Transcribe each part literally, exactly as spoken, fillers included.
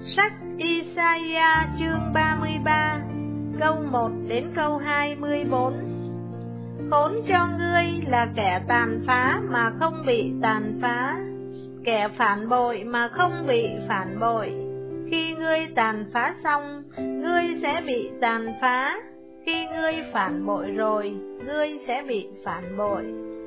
Sách Isaiah chương ba mươi ba, câu một đến câu hai mươi bốn. Khốn cho ngươi là kẻ tàn phá mà không bị tàn phá, kẻ phản bội mà không bị phản bội. Khi ngươi tàn phá xong, ngươi sẽ bị tàn phá. Khi ngươi phản bội rồi, ngươi sẽ bị phản bội.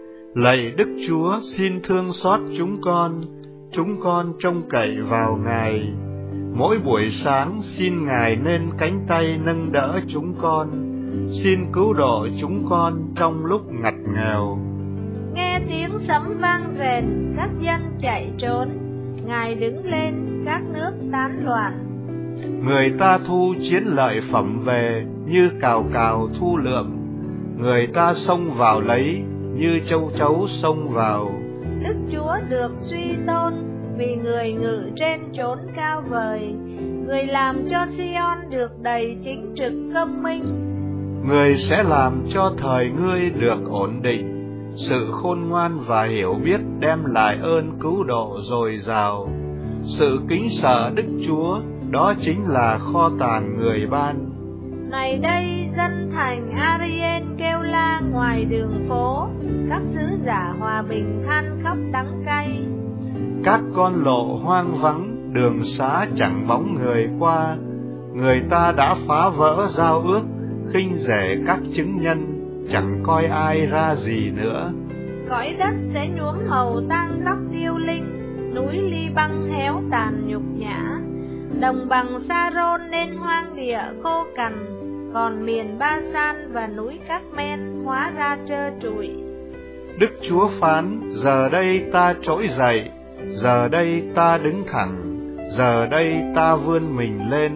Lạy Đức Chúa, xin thương xót chúng con, chúng con trông cậy vào Ngài. Mỗi buổi sáng xin Ngài nên cánh tay nâng đỡ chúng con, xin cứu độ chúng con trong lúc ngặt nghèo. Nghe tiếng sấm vang rền, các dân chạy trốn, Ngài đứng lên, các nước tán loạn. Người ta thu chiến lợi phẩm về như cào cào thu lượm, người ta xông vào lấy như châu chấu xông vào. Đức Chúa được suy tôn vì người ngự trên chốn cao vời, người làm cho Sion được đầy chính trực công minh. Người sẽ làm cho thời ngươi được ổn định, sự khôn ngoan và hiểu biết đem lại ơn cứu độ dồi dào. Sự kính sợ Đức Chúa, đó chính là kho tàng người ban. Này đây, dân thành Ariel kêu la ngoài đường phố, các sứ giả hòa bình than khóc đắng cay. Các con lộ hoang vắng, đường xá chẳng bóng người qua, người ta đã phá vỡ giao ước, khinh rẻ các chứng nhân, chẳng coi ai ra gì nữa. Cõi đất sẽ nhuốm màu tang tóc điêu linh, núi Li Băng héo tàn nhục nhã. Đồng bằng Sa-rôn nên hoang địa khô cằn, còn miền Ba-san và núi Cát-men hóa ra trơ trụi. Đức Chúa phán, giờ đây ta trỗi dậy, giờ đây ta đứng thẳng, giờ đây ta vươn mình lên.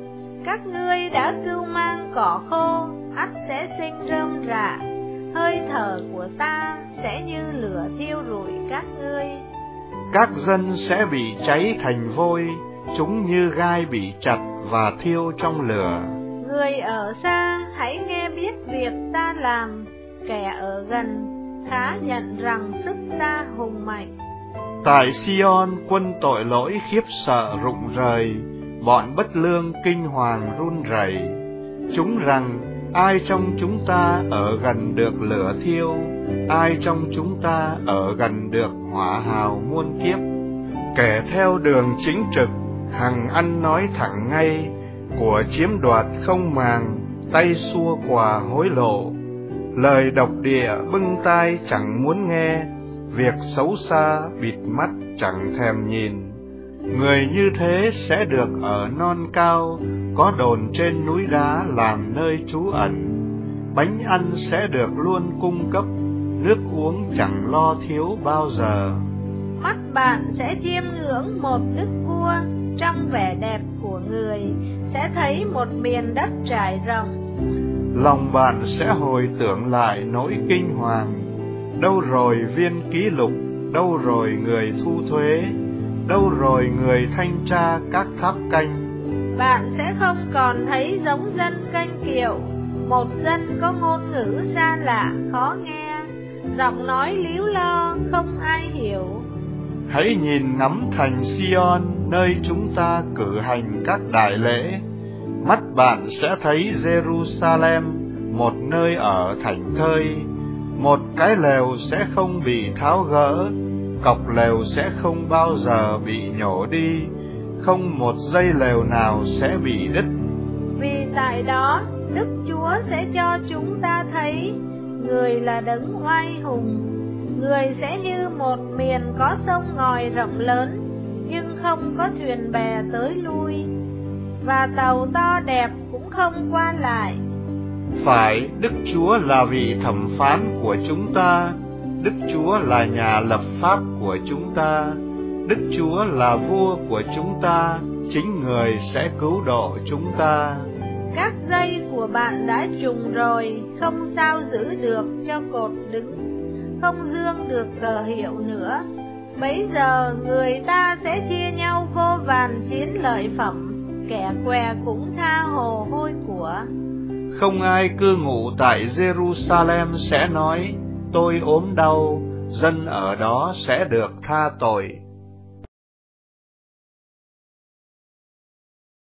Các ngươi đã cưu mang cỏ khô, ắt sẽ sinh rơm rạ, hơi thở của ta sẽ như lửa thiêu rụi các ngươi. Các dân sẽ bị cháy thành vôi, chúng như gai bị chặt và thiêu trong lửa. Người ở xa hãy nghe biết việc ta làm, kẻ ở gần khá nhận rằng sức ta hùng mạnh. Tại Sion quân tội lỗi khiếp sợ rụng rời, bọn bất lương kinh hoàng run rẩy. Chúng rằng, ai trong chúng ta ở gần được lửa thiêu, ai trong chúng ta ở gần được hỏa hào muôn kiếp. Kẻ theo đường chính trực, hằng ăn nói thẳng ngay, của chiếm đoạt không màng, tay xua quà hối lộ. Lời độc địa bưng tai chẳng muốn nghe, việc xấu xa bịt mắt chẳng thèm nhìn. Người như thế sẽ được ở non cao, có đồn trên núi đá làm nơi trú ẩn. Bánh ăn sẽ được luôn cung cấp, nước uống chẳng lo thiếu bao giờ. Mắt bạn sẽ chiêm ngưỡng một đức vua, trong vẻ đẹp của người sẽ thấy một miền đất trải rộng. Lòng bạn sẽ hồi tưởng lại nỗi kinh hoàng, đâu rồi viên ký lục, đâu rồi người thu thuế, đâu rồi người thanh tra các tháp canh. Bạn sẽ không còn thấy giống dân canh kiệu, một dân có ngôn ngữ xa lạ khó nghe, giọng nói líu lo không ai hiểu. Hãy nhìn ngắm thành Sion, nơi chúng ta cử hành các đại lễ. Mắt bạn sẽ thấy Jerusalem, một nơi ở thảnh thơi. Một cái lều sẽ không bị tháo gỡ, cọc lều sẽ không bao giờ bị nhổ đi, không một dây lều nào sẽ bị đứt. Vì tại đó, Đức Chúa sẽ cho chúng ta thấy, người là đấng oai hùng. Người sẽ như một miền có sông ngòi rộng lớn, nhưng không có thuyền bè tới lui, và tàu to đẹp cũng không qua lại. Phải, Đức Chúa là vị thẩm phán của chúng ta, Đức Chúa là nhà lập pháp của chúng ta, Đức Chúa là vua của chúng ta, chính Người sẽ cứu độ chúng ta. Các dây của bạn đã trùng rồi, không sao giữ được cho cột đứng, không dương được cờ hiệu nữa. Bấy giờ người ta sẽ chia nhau vô vàn chiến lợi phẩm, kẻ què cũng tha hồ hôi của. Không ai cư ngụ tại Jerusalem sẽ nói, tôi ốm đau, dân ở đó sẽ được tha tội.